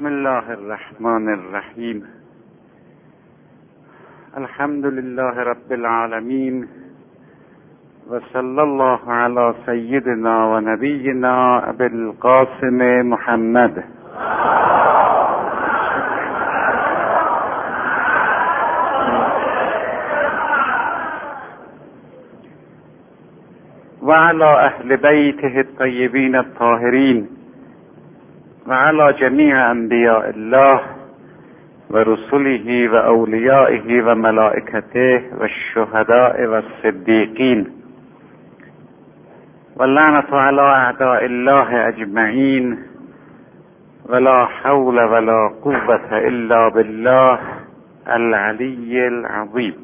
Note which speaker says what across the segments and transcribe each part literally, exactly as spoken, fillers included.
Speaker 1: بسم الله الرحمن الرحیم. الحمد لله رب العالمین و صلی الله علی سیدنا و نبینا ابی القاسم محمد و علی اهل بیته الطیبین الطاهرین و علی جمیع انبیاء الله و رسله و اولیائه و ملائکته و الشهداء و الصدیقین و لعنت علی اعداء الله اجمعین ولا حول ولا قوة الا بالله العلی العظیم.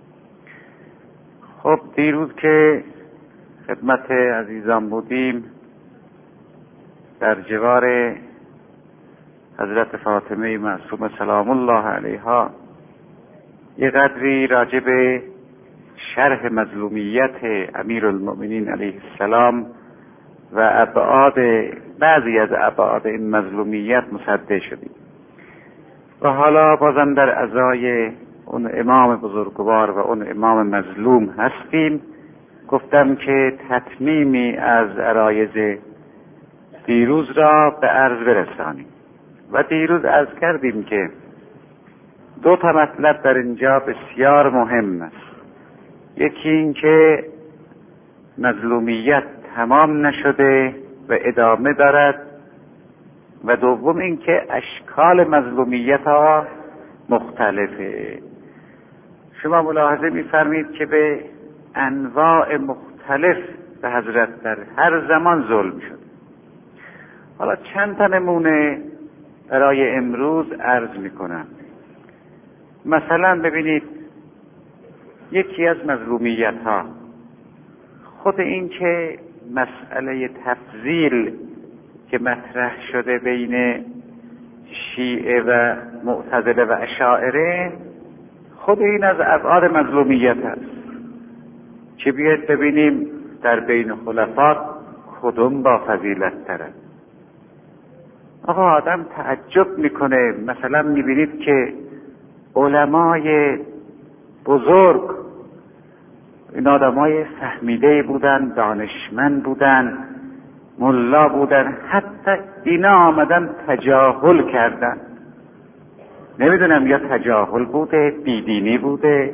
Speaker 1: خب دیروز که خدمت عزیزان بودیم در جوار حضرت فاطمه معصومه سلام الله علیها یه قدری راجع به شرح مظلومیت امیرالمؤمنین علیه السلام و ابعاد بعضی از ابعاد این مظلومیت مصدع شدیم و حالا بازم در ازای اون امام بزرگوار و اون امام مظلوم هستیم. گفتم که تتمیمی از عرایض دیروز را به عرض برسانیم و دیروز عرض کردیم که دو تا مطلب در اینجا بسیار مهم است. یکی این که مظلومیت تمام نشده و ادامه دارد و دوم این که اشکال مظلومیت ها مختلفه. شما ملاحظه می‌فرمایید که به انواع مختلف به حضرت در هر زمان ظلم شد. حالا چند تا نمونه برای امروز عرض میکنم. مثلا ببینید یکی از مظلومیت ها خود این که مسئله تفضیل که مطرح شده بین شیعه و معتزله و اشاعره، خود این از ابعاد مظلومیت است که بیاید ببینیم در بین خلفات کدوم با فضیلت تره. آقا آدم تعجب میکنه، مثلا میبینید که علمای بزرگ این آدمای فهمیده بودن، دانشمند بودن، ملا بودن، حتی اینا آمدن تجاهل کردن. نمیدونم یا تجاهل بوده، بیدینی بوده،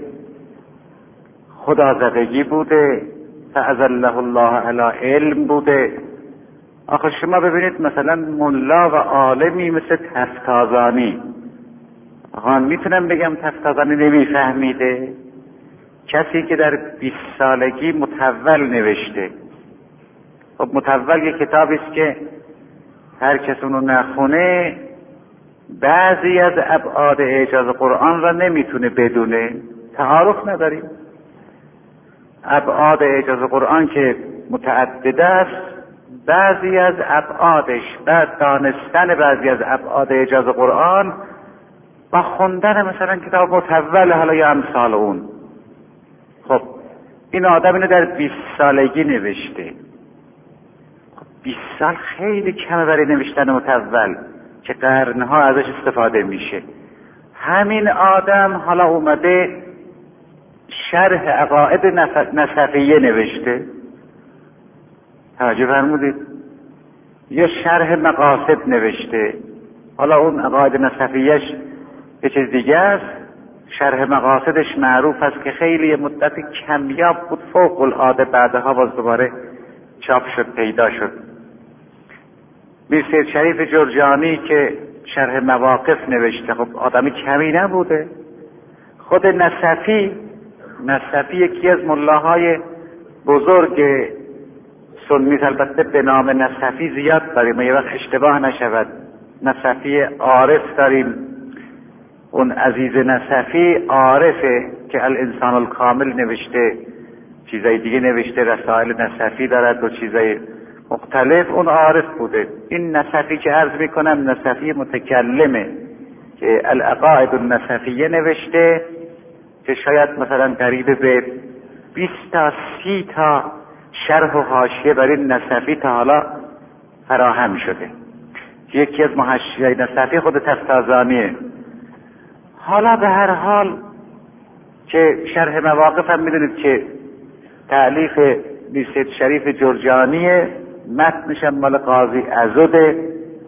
Speaker 1: خدازدگی بوده، فاضله الله علی علم بوده. آخه شما ببینید مثلا ملا و عالمی مثل تفتازانی، آخه میتونم بگم تفتازانی نمیفهمیده؟ کسی که در بیست سالگی متول نوشته. خب متول یه کتابی است که هر کس اونو نخونه بعضی از ابعاد اعجاز قرآن را نمیتونه بدونه. تعارف نداریم. ابعاد اعجاز قرآن که متعدد است، بعضی از ابعادش و دانستن بعضی از ابعاد اعجاز قرآن و خوندن مثلا کتاب متول حالا یا امثال اون. خب این آدم اینو در بیست سالگی نوشته. خب بیست سال خیلی کمه برای نوشتن متول که قرنها ازش استفاده میشه. همین آدم حالا اومده شرح عقاید نسفیه نوشته، توجه فرمودید؟ یا شرح مقاصد نوشته. حالا اون عقاید نسفیهش یه چیز دیگه است. شرح مقاصدش معروف است که خیلی مدت کمیاب بود، فوق العاده بعدها باز دوباره چاپ شد، پیدا شد. میر سید شریف جرجانی که شرح مواقف نوشته، خب آدمی کمی نبوده. خود نسفی نسفی یکی از ملاهای بزرگ سنی، البته به نام نسفی زیاد داریم، یه وقت اشتباه نشود. نسفی عارف داریم، اون عزیز نسفی عارفه که الانسان الکامل نوشته، چیزای دیگه نوشته، رسائل نسفی دارد و چیزای مختلف. اون عارف بوده. این نسفی که عرض میکنم نسفی متکلمه که العقائد النسفیه نوشته که شاید مثلا قریب به بیست تا سی تا شرح و حاشیه برای نسفی تا حالا فراهم شده. که یکی از محشیای نصفی خود تفتازانیه. حالا به هر حال که شرح مواقف هم میدونید که تألیف سید شریف جرجانیه، متنش هم مال قاضی عضده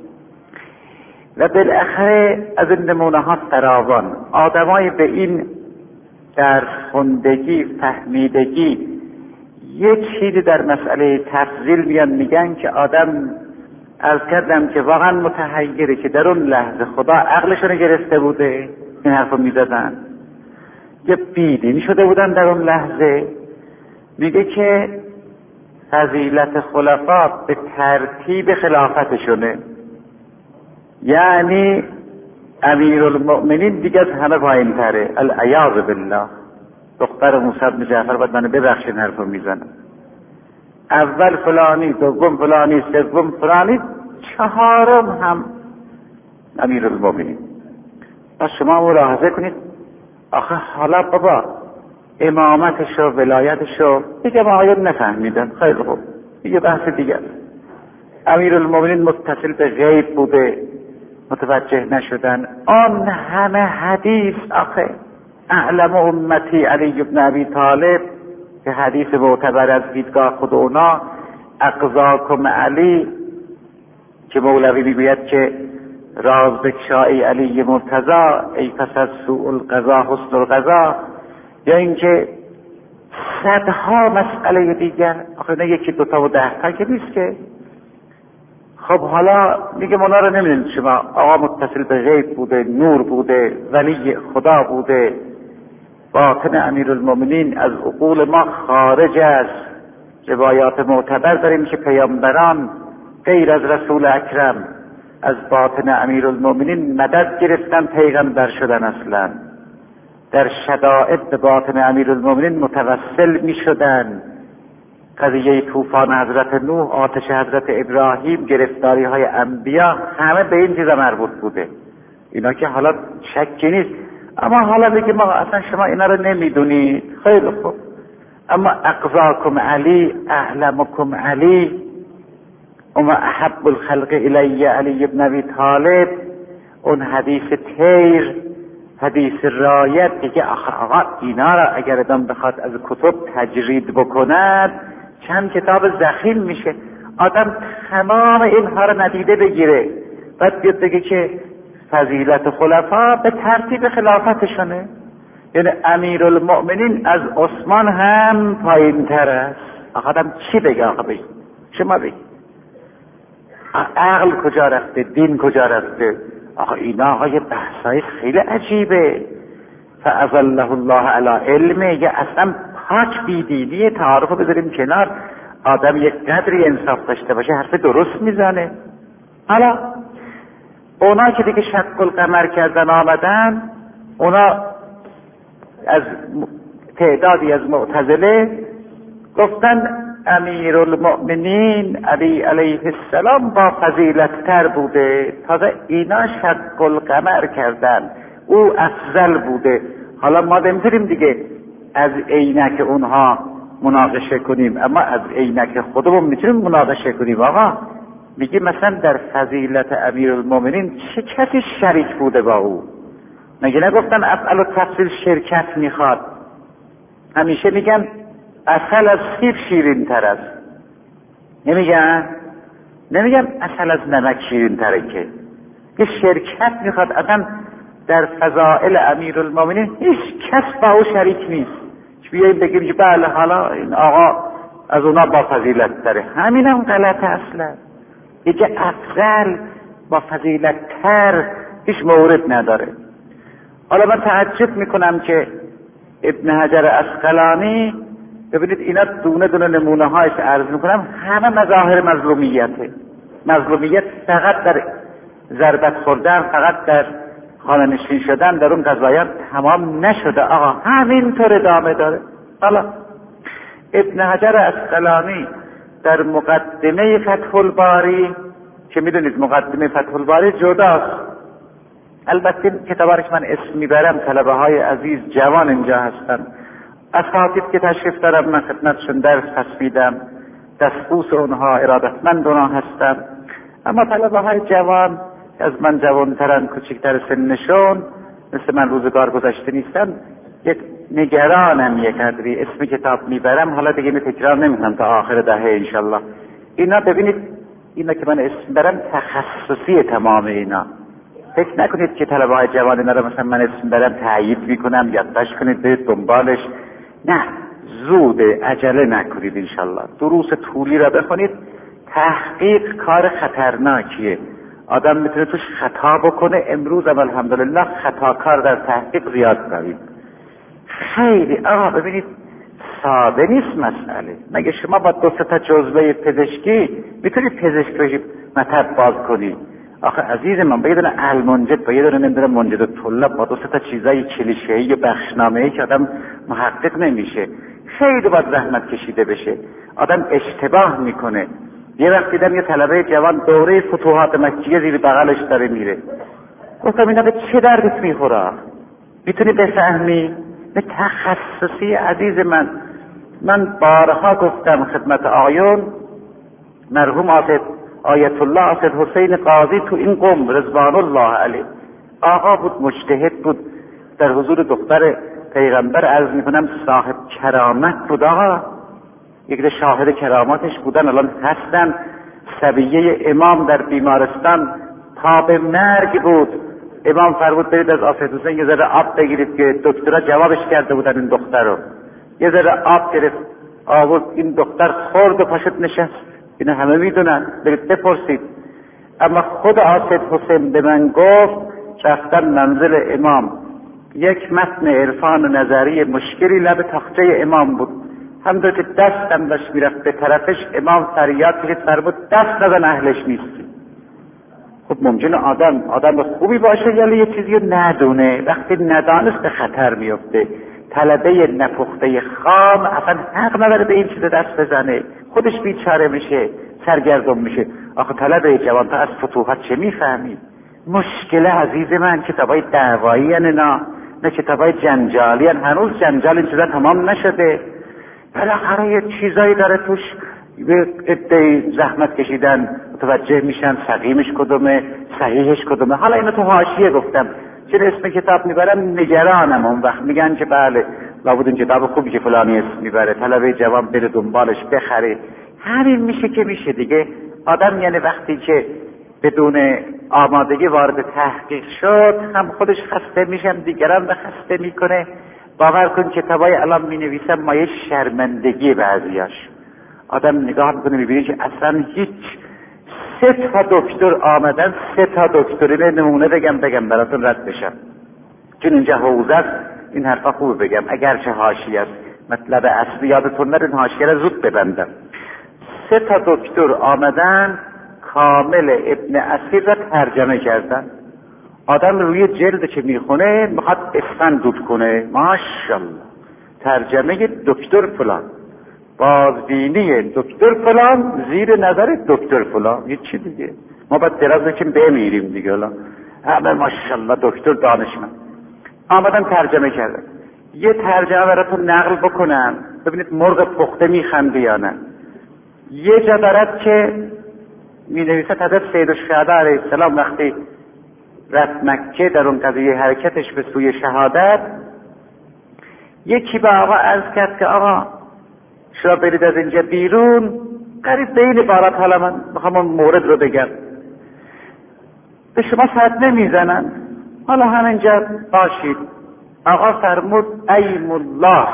Speaker 1: و بالاخره از این نمونه ها فراوان. آدمای به این در خوندگی فهمیدگی یک چیزی در مسئله تفضیل میان میگن که آدم عرض کردم که واقعا متحیره که در اون لحظه خدا عقلشون گرفته بوده این حرفو میزدن یا بیدین شده بودن در اون لحظه. میگه که فضیلت خلفا به ترتیب خلافتشونه، یعنی امیرالمؤمنین دیگه از همه پایین تره. العیاذ بالله. دختر موسی بن جعفر باید منو ببخشین حرفو میزنم. اول فلانی، دوم فلانی، سوم فلانی، چهارم هم امیرالمؤمنین. پس شما ملاحظه کنید آخه حالا بابا امامتشو ولایتشو دیگه ما آیات نفهمیدن، خیلی خوب دیگه بحث دیگه. امیرالمؤمنین متصل به غیب بوده متوجه نشدن. آن همه حدیث آخه اعلم امتی علی بن ابی طالب که حدیث معتبر از دیدگاه خود اونا، اقضاکم علی که مولوی میگوید که رازبکشای علی مرتضی ای پس از سوء القضا حسن القضا، یا اینکه صدها مسئله دیگر. آخه نه یکی دوتا و ده تا که نیست که. خب حالا میگه اونا رو نمیدونید شما، آقا متصل به غیب بوده، نور بوده، ولی خدا بوده. باطن امیرالمؤمنین از عقول ما خارج است. روایات معتبر داریم که پیامبران غیر از رسول اکرم از باطن امیرالمؤمنین مدد گرفتن، پیغمبر شدن. اصلا در شدائد به باطن امیرالمؤمنین متوسل می شدن. قضیه طوفان حضرت نوح، آتش حضرت ابراهیم، گرفتاری های انبیا، همه به این چیزا مربوط بوده. اینا که حالا شکی نیست. اما حالا بگیم ما اصلا شما اینا رو نمیدونید، خیلی خوب. اما اقضاکم علی اعلمکم علی اما احب الخلق الی علی بن ابی طالب، اون حدیث تیر، حدیث رایت که آقا اینا را اگر ادام بخواد از کتب تجرید بکند چند کتاب ضخیم میشه. آدم تمام اینها را ندیده بگیره بعد بیاد بگه که فضیلت خلفا به ترتیب خلافتشونه، یعنی امیرالمؤمنین از عثمان هم پایین تر است. آقا آدم چی بگه؟ آقا بگه شما بگه عقل کجا رفته، دین کجا رفته؟ آقا اینا آقای بحثای خیلی عجیبه. فاضله الله علی علمه، یا اصلا پاک بیدینی تعارف رو بذاریم کنار. آدم یک قدری انصاف داشته باشه حرف درست میزنه. حالا اونا که دیگه شق القمر کردن آمدن، اونا از تعدادی از معتزله گفتن امیرالمؤمنین علی علیه السلام با فضیلت تر بوده، تازه اینا شق القمر کردن، او افضل بوده. حالا ما نمیتونیم دیگه از عینک اونها مناقشه کنیم، اما از عینک خودمون میتونیم مناقشه کنیم. آقا میگه مثلا در فضیلت امیرالمؤمنین چه کسی شریک بوده با او؟ مگه نگفتن افعل و تفصیل شرکت میخواد؟ همیشه میگن اصل از سیب شیرین تر است. نمیگن؟ نمیگن اصل از نمک شیرین تره که یه شرکت میخواد. اصلا در فضائل امیرالمؤمنین هیچ کس با او شریک نیست. بیاییم بگیم که بله حالا این آقا از اونا با فضیلت تره، همین هم غلطه. اصلا یه افضل با فضیلت تر هیچ مورد نداره. حالا من تعجب میکنم که ابن حجر عسقلانی، ببینید اینا دونه دونه نمونه هایش عرض میکنم، همه مظاهر مظلومیته. مظلومیت فقط در ضربت خوردن، فقط در خانه نشین شدن در اون قضایات تمام نشده. آقا همینطور ادامه داره. حالا ابن حجر عسقلانی در مقدمه فتح الباری، که میدونید مقدمه فتح الباری جداست، البته کتابارش من اسم میبرم، طلبه های عزیز جوان اینجا هستن، اساتید که تشریف دارم من خدمتشون درس پس میدم، دستبوس اونها ارادتمند اونها هستم. اما طلبه های جوان از من جوانترن، کوچکتر سنشون، مثل من روزگار گذشته نیستن، یک نگرانم یک قدری. اسم کتاب میبرم، حالا دیگه می تکرار نمیکنم تا آخر دهه انشالله. اینا ببینید، اینا که من اسم برم تخصصی تمام اینا. فکر نکنید که طلبه های جوان اینا رو مثلا من اسم برم تایید میکنم، یادداشت کنید برید دنبالش. نه، زود عجله نکنید انشالله. دروس طولی را بخونید. تحقیق کار خطرناکیه، آدم میتونه توش خطا بکنه. امروز هم الحمدلله خطاکار در تحقیق زیاد داریم. خیلی آقا ببینید ساده نیست مسئله. مگه شما با دو سه تا جزوه پزشکی میتونید پزشک بشید مطب باز کنید؟ آخه عزیز من با یه دونه المنجد، با یه دونه نمیدونم منجد طلاب، با دو سه تا چیزای کلیشه‌ای و بخشنامه‌ای که آدم محقق نمیشه. خیلی باید زحمت کشیده بشه. آدم اشتباه میکنه. یه وقت دیدم یه طلبه جوان دوره فتوحات مکیه زیر بغلش داره میره. گفتم اینا به چه دردت میخوره؟ میتونی بفهمی؟ به تخصصی عزیز من. من بارها گفتم خدمت آقایون، مرحوم آصد آیت الله آصد حسین قاضی تو این قم رضوان الله علیه آقا بود، مجتهد بود، در حضور دختر پیغمبر عرض میکنم صاحب کرامت بود. آقا یک شاهد کراماتش بودن، الان هستن. صبیه امام در بیمارستان تا به مرگ بود. امام فرمود برید از آصد حسین یه ذره آب بگیرید که دکترها جوابش کرده بودن این دختر رو. یه ذره آب گرفت آورد، این دختر خورد و پاشت نشست. اینو همه میدونن، برید بپرسید. اما خود آصد حسین به من گفت رفتن منزل امام، یک متن عرفان و نظری مشکلی لب تاخچه امام بود. همونطور که دستم داشت میرفت به طرفش، امام فریاد کشید فرمود دست نزن اهلش نیستی. خب ممکنه آدم آدم خوبی باشه یا یه چیزی رو ندونه. وقتی ندانست به خطر میفته. طلبه نپخته خام اصلا حق نداره به این چیز دست بزنه، خودش بیچاره میشه، سرگردون میشه. آخه طلبه جوان تا از فتوحات چه میفهمی؟ مشکل عزیز من کتابای دعوایی هن اینا، نه کتابای جنجالی هن. هنوز جنجال این چیزا تمام نشده. بالاخره یه چیزایی داره توش، به ادعای زحمت کشیدن متوجه میشن سقیمش کدومه، صحیحش کدومه. حالا اینو تو حاشیه گفتم، چون اسم کتاب میبرم نگرانم. اون وقت میگن که بله لابد این کتاب خوبی که فلانی اسم میبره، طلبه جوان بره دنبالش بخره. همین میشه که میشه دیگه. آدم یعنی وقتی که بدون آمادگی وارد تحقیق شد، هم خودش خسته میشن، دیگران به خسته میکنه. باور کن کتابای الان مینویسن مایه شرمندگی بعضیاش. آدم نگاه میکنه میبینی که اصلا هیچ. سه تا دکتر آمدن، سه تا دکتری نمونه بگم بگم براتون رد بشم، چون اینجا حوزه است این حرفا خوب بگم اگرچه حاشیه است. مطلب اصلی یادتون نره، این حاشیه رو زود ببندم. سه تا دکتر آمدن کامل ابن اسیر را ترجمه کردن. آدم روی جلد که میخونه میخواد اسفند دود کنه. ماشاءالله ترجمه دکتر فلان، بازبینی دکتر فلان، زیر نظر دکتر فلان. یه چی دیگه؟ ما باید دراز بکیم بمیریم دیگه. الان همه ماشاءالله دکتر دانشمند آمدن ترجمه کردن. یه ترجمه براتون نقل بکنم ببینید مرغ پخته میخنده یا نه. یه جا دارد که می نویسد حضرت سید الشهدا علیه السلام وقتی رفت مکه در اون قضیه حرکتش به سوی شهادت، یکی به آقا عرض کرد که آقا شما برید از اینجا بیرون، قریب به این عبارت. حالا من میخوام اون مورد رو بگم، به شما سد نمیزنن، حالا همینجا باشید. آقا فرمود ایم الله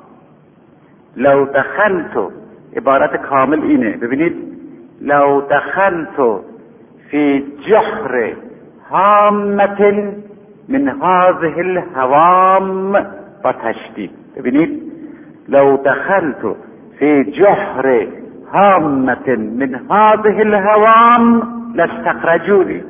Speaker 1: لو دخلتو، عبارت کامل اینه ببینید، لو دخلتو فی جحر هامت من هذه الهوام، با تشدید ببینید، لو دخلتو فی جحر هامت من هذه الهوام لاستخرجونی.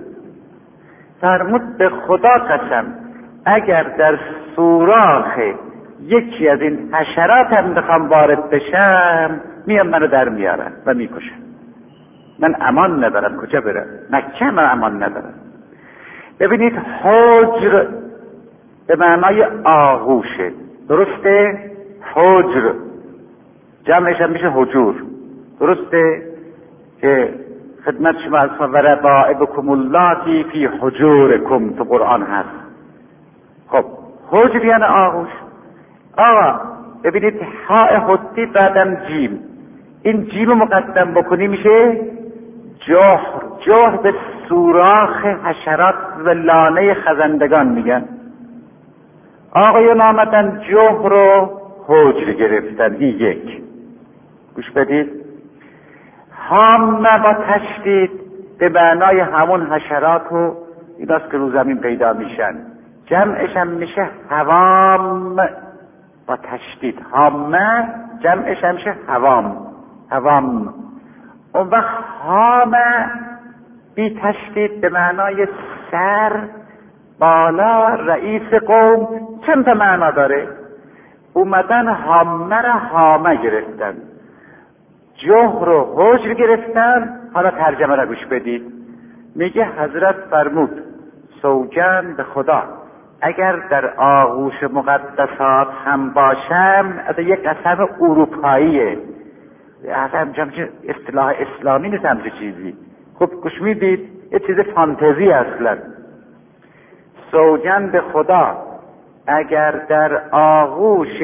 Speaker 1: فرمود به خدا قسم اگر در سوراخ یکی از این حشرات هم بخوام وارد بشم، میام منو در میارن و میکشن. من امان ندارم، کجا برم؟ مکه من امان ندارم. ببینید حجر به معنای آغوشه، درسته؟ حجر جمعش هم میشه حجور، درسته؟ که خدمت شما از و ربائبکم اللاتی فی حجورکم تو قرآن هست. خب حجر یعنی آغوش. آقا ببینید ها حدی بعدم جیم، این جیم مقدم بکنی میشه جهر. جهر به سوراخ حشرات و لانه خزندگان میگن. آقایون آمدن جهر رو حجر گرفتن. این یک. گوش بدید. هامه با تشدید به معنای همون حشرات و ایناست که رو زمین پیدا میشن. جمعش هم میشه هوام با تشدید. هامه جمعش هم میشه هوام. هوام. اون وقت هامه بی تشدید به معنای سر، بالا، رئیس قوم. چند تا معنا داره. اومدن هامه را هامه گرفتن، جهر و حجر گرفتن. حالا ترجمه را گوش بدید. میگه حضرت فرمود سوگند به خدا اگر در آغوش مقدسات هم باشم. از یک قسم اروپاییه، اصلا اصطلاح اسلامی نیست همچه چیزی. خب گوش میدید یه چیز فانتزی اصلا. سوگند به خدا اگر در آغوش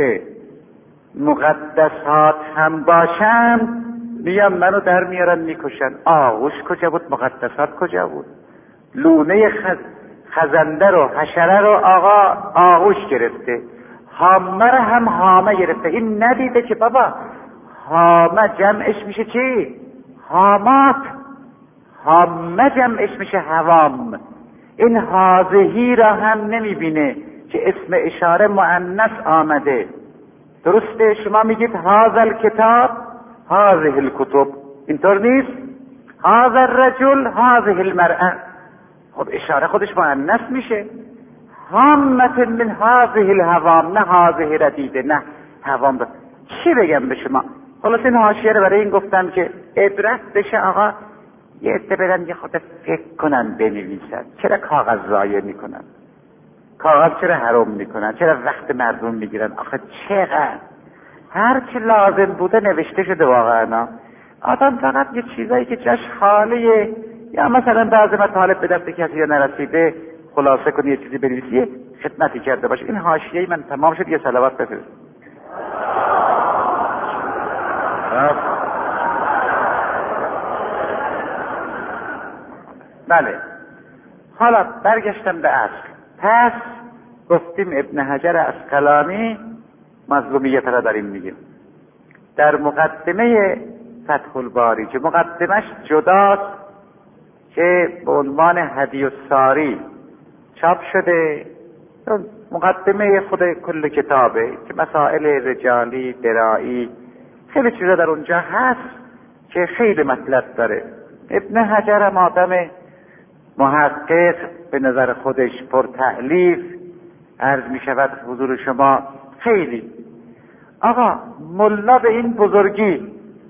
Speaker 1: مقدسات هم باشم، میام منو در میارن میکشن. آغوش کجا بود؟ مقدسات کجا بود؟ لونه خز... خزنده رو، حشره رو آقا آغوش گرفته، هامه رو هم هامه گرفته. این ندیده که بابا هامه جمعش میشه چی؟ هامات. هامه جمعش میشه هوام. این هازهی را هم نمیبینه که اسم اشاره مؤنث آمده. درسته؟ شما میگید هذا الکتاب هذه الکتب، اینطور نیست؟ هذا الرجل هذه المرأة. خب اشاره خودش مؤنث میشه. هامت من هذه الهوام، نه هذه را دیده، نه هوام. چی بگم به شما؟ خلاص این حاشیه رو برای این گفتم که عبرت بشه. آقا یه عده برن یه خود فکر کنن بنویسن. چرا کاغذ ضایع میکنن؟ کاغذ چرا حرام میکنن؟ چرا وقت مردم میگیرن؟ آخه چقدر هر چی لازم بوده نوشته شده واقعا. آدم فقط یه چیزایی که جاش خالیه، یا مثلا بعضی مطالب به دست کسی یا نرسیده خلاصه کنی یه چیزی بنویسی خدمتی کرده باشه. این حاشیه من تمام شد. یه صلوات بفرست. بله حالا برگشتم به اصل. پس گفتیم ابن حجر عسقلانی مظلومیت را داریم میگیم. در مقدمه فتح الباری که مقدمش جداست که به عنوان هدی الساری چاپ شده، مقدمه خود کل کتابه که مسائل رجالی، درایی، خیلی چیزا در اونجا هست که خیلی مطلب داره. ابن حجر هم آدم محقق به نظر خودش پر تألیف، عرض می شود حضور شما. خیلی آقا ملا به این بزرگی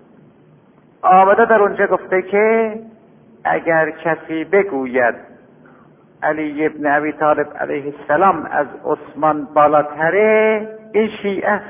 Speaker 1: آمده در اونجا گفته که اگر کسی بگوید علی ابن ابی طالب علیه السلام از عثمان بالاتره، این شیعه است.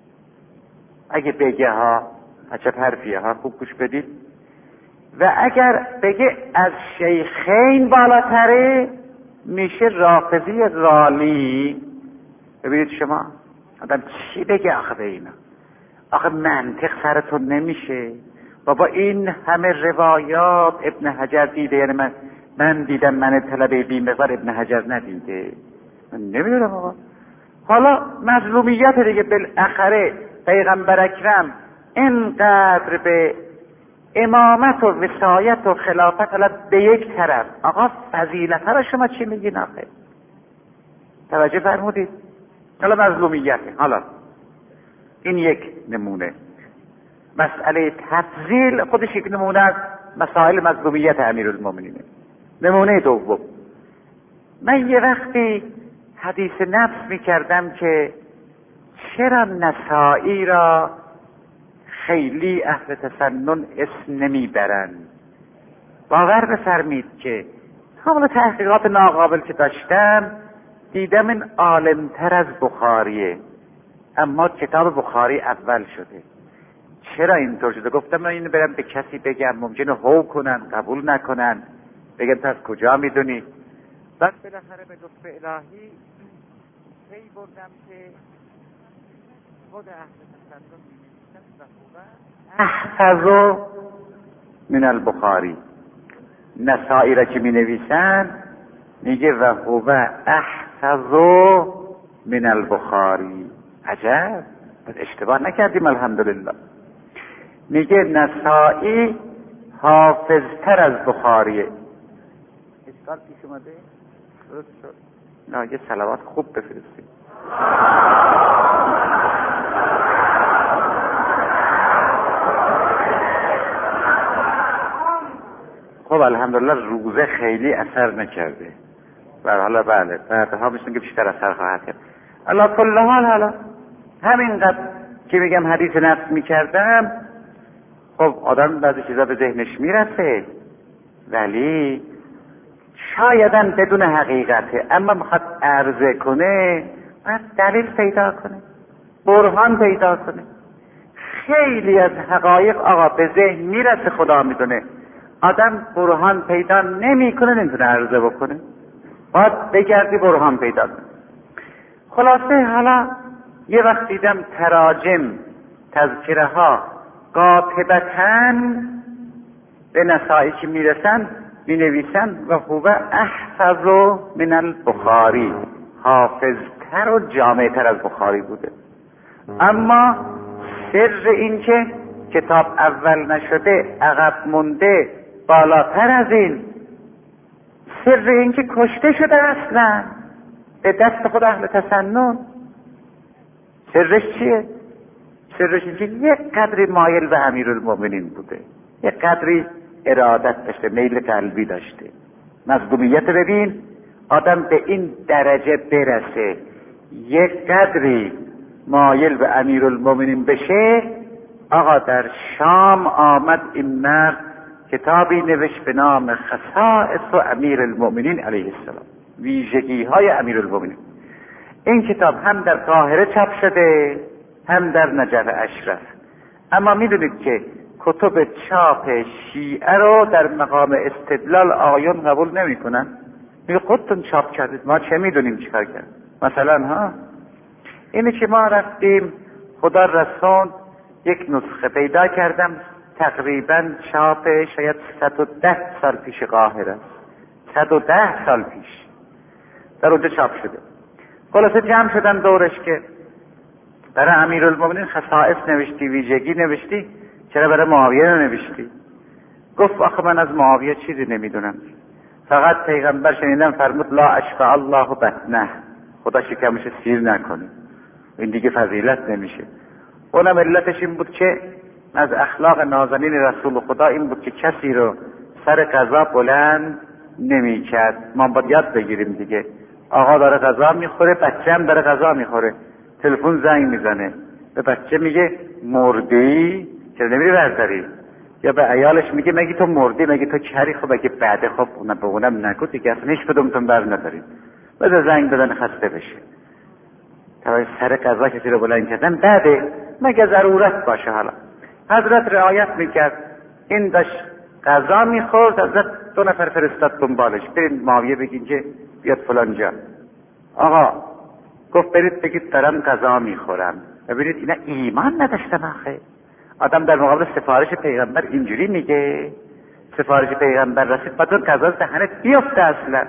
Speaker 1: اگه بگه ها، عجب حرفیه ها، خوب گوش بدید. و اگر بگه از شیخین بالاتره، میشه رافضی رالی. ببینید شما آدم چی بگه آخه به اینا؟ آخه منطق سرتون نمیشه بابا. این همه روایات ابن حجر دیده، یعنی من من دیدم، من طلبه بی‌مقدار ابن حجر ندیده. من نمیدونم آقا. حالا مظلومیت دیگه بالاخره پیغمبر اکرم اینقدر به امامت و وصایت و خلافت حالا به یک طرف، آقا فضیلت ها را شما چی میگین آخه؟ توجه فرمودید؟ حالا مظلومیت. حالا این یک نمونه. مسئله تفضیل خودش یک نمونه از مسائل مظلومیت امیرالمومنینه. نمونه دوم، من یه وقتی حدیث نفس میکردم که چرا نسائی را خیلی اهل تسنن اسم نمیبرن. باور بفرمید که حالا تحقیقات ناقابل که داشتم دیدم این عالمتر از بخاریه، اما کتاب بخاری اول شده. چرا اینطور شده؟ گفتم من اینو برم به کسی بگم ممکنه هو کنن قبول نکنن، بگم تو از کجا میدونی؟ بعد بالاخره به لطف الهی پی بردم که خود اهل تسنن می‌نویسن و احفظ من البخاری. نسائی را که می‌نویسن میگه و هو احفظ من البخاری. عجب، اشتباه نکردیم الحمدلله. میگه نسائی حافظتر از بخاریه. اشکال پیش اومده؟ درست شد؟ نه، یه صلوات خوب بفرستیم. خب الحمدلله روزه خیلی اثر نکرده و حالا بله بعدها میشون که بیشتر اثر خواهد کرد. الله کل حال حالا همینقدر که میگم حدیث نفس میکردم، خب آدم بعضی چیزا به ذهنش میرسه ولی شایدن بدون حقیقته، اما میخواد عرضه کنه باید دلیل پیدا کنه، برهان پیدا کنه. خیلی از حقایق آقا به ذهن میرسه، خدا میدونه، آدم برهان پیدا نمیکنه، نمیتونه عرضه بکنه، باید بگردی برهان پیدا کنه. خلاصه حالا یه وقت دیدم تراجم تذکره ها قاطبتاً به نسائی که میرسن می نویسن و هو احفظ من البخاری، حافظتر و جامعتر از بخاری بوده. اما سر این که کتاب اول نشده عقب مونده بالاتر از این، سر این که کشته شده اصلا به دست خود اهل تسنن، سرش چیه؟ سرش این که یک قدری مایل به امیرالمومنین بوده، یک قدری ارادت داشته، میل قلبی داشته. مظلومیت ببین، آدم به این درجه برسه یک قدری مایل به امیرالمومنین بشه. آقا در شام آمد این مرد کتابی نوشت به نام خصائص و امیرالمومنین علیه السلام، ویژگی های امیرالمومنین. این کتاب هم در قاهره چاپ شده هم در نجف اشرف. اما میدونید که کتب چاپ شیعه رو در مقام استدلال آیون قبول نمی کنن. میگه خودتون چاپ کردید، ما چه میدونیم چیکار کرد. مثلا ها اینی که ما رفتیم خدا رسول یک نسخه پیدا کردم تقریبا چاپ شاید صد و ده سال پیش قاهره، صد و ده سال پیش در اونجا چاپ شده. خلاصه جمع شدن دورش که برای امیرالمومنین خصائص نوشتی، ویژگی نوشتی، چرا برای معاویه ننوشتی؟ گفت آخه من از معاویه چیزی نمیدونم، فقط پیغمبر شنیدم فرمود لا اشفع الله بطنه، خدا شکمش سیر نکنه، این دیگه فضیلت نمیشه. اونم علتش این بود که از اخلاق نازنین رسول خدا این بود که کسی رو سر قضا بلند نمی کرد. ما باید یاد بگیریم دیگه، آقا داره غذا میخوره، بچه هم داره غذا میخوره، تلفن زنگ میزنه به بچه میگه مردی چرا نمیری برداری، یا به عیالش میگه مگه تو مردی، مگه تو کری، خب اگه بعده خب اونم به اونم نگو دیگه، اصلا هیچ کدومتون بر نداریم، بذار زنگ بدن خسته بشه. تا سر قضا کسی رو بلند کردن بعده، مگه ضرورت باشه. حالا حضرت رعایت میکرد، این داشت غذا میخورد، حضرت دو نفر فرستاد دنبالش، برید معاویه بگین که بیاد فلان جا. آقا گفت برید بگید دارم غذا میخورم. ببینید اینا ایمان نداشتن آخه. آدم در مقابل سفارش پیغمبر اینجوری میگه، سفارش پیغمبر رسید بعد اون غذا دهنت بیفته اصلا.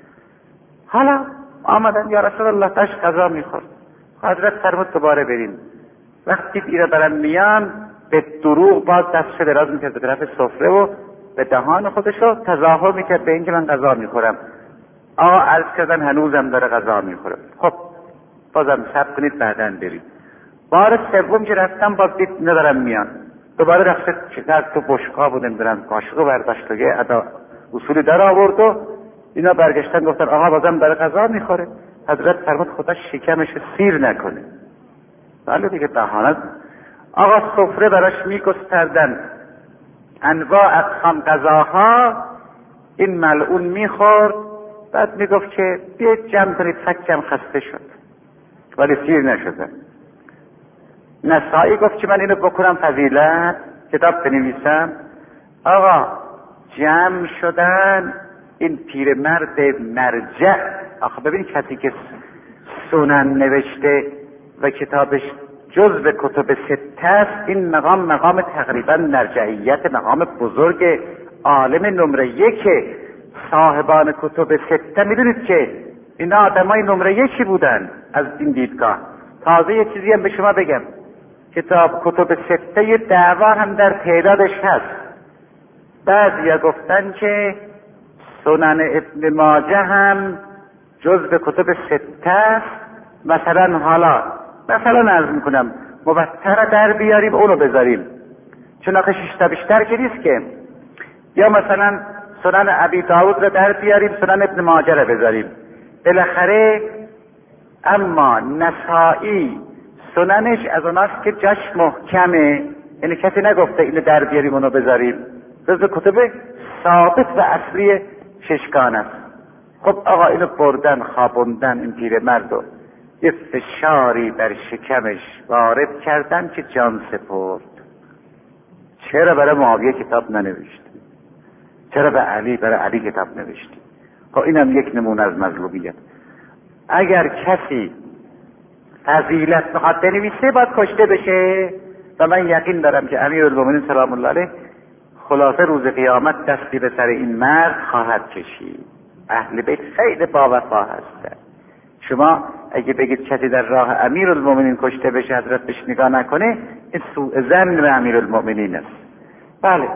Speaker 1: حالا آمدن یا رسول الله داشت غذا میخورد، حضرت فرمود دوباره بریم. وقتی اینا دارن میان به دروغ باز دستش دراز میکرد به طرف سفره و به دهان خودش رو تظاهر میکرد به اینکه من غذا میخورم. آقا عرض کردن هنوزم داره غذا میخوره. خب بازم صبر کنید بعداً برید. بار سوم که رفتم باز دید ندارم میان، دوباره رفته چقدر تو بشقا بودن دارن قاشقو برداشت و یه ادا اصولی در آورد و اینا برگشتن گفتن آقا بازم داره غذا میخوره. حضرت فرمود خدا شکمش سیر نکنه. بله دیگه بهانه. آقا سفره براش میگستردن انواع اقسام غذاها، این ملعون میخورد، بعد میگفت که بیاید جمع کنید فکم خسته شد، ولی سیر نشده. نسائی گفت که من اینو بکنم فضیلت، کتاب بنویسم. آقا جمع شدن این پیرمرد مرجع. آخه ببین کسی که سنن نوشته و کتابش جزو کتب سته است، این مقام مقام تقریبا مرجعیت، مقام بزرگ، عالم نمره یک صاحبان کتب سته. میدونید که این آدمای نمره یکی بودن از این دیدگاه. تازه یه چیزی هم به شما بگم، کتاب کتب سته یه دعوا هم در تعدادش هست. بعضیا گفتن که سنن ابن ماجه هم جزو کتب سته است. مثلا حالا مثلا عرض میکنم مبتر در بیاریم اونو بذاریم، چون آخه شیشتا بیشتر که نیست که. یا مثلا سنن ابی داود رو در بیاریم، سنن ابن ماجه رو بذاریم بالاخره. اما نسائی سننش از اوناست که جاش محکمه، یعنی کسی نگفته اینو در بیاریم اونو بذاریم، جزو کتب ثابت و اصلی ششگان است. خب آقا اینو بردن خوابوندن این پیرمردو، یه فشاری بر شکمش وارد کردن که جان سپرد. چرا برای معاویه کتاب ننوشتی؟ چرا به علی برای علی کتاب نوشتی؟ خب اینم یک نمونه از مظلومیت. اگر کسی فضیلت بخواد بنویسه باید کشته بشه، و من یقین دارم که امیرالمومنین سلام الله علیه خلاصه روز قیامت دستی به سر این مرد خواهد کشید. اهل بیت خیلی باوفا هستند. شما اگه بگید کسی در راه امیرالمومنین کشته بشه حضرت بهش نگاه نکنه، این سوء ظن به امیرالمومنین است. بله،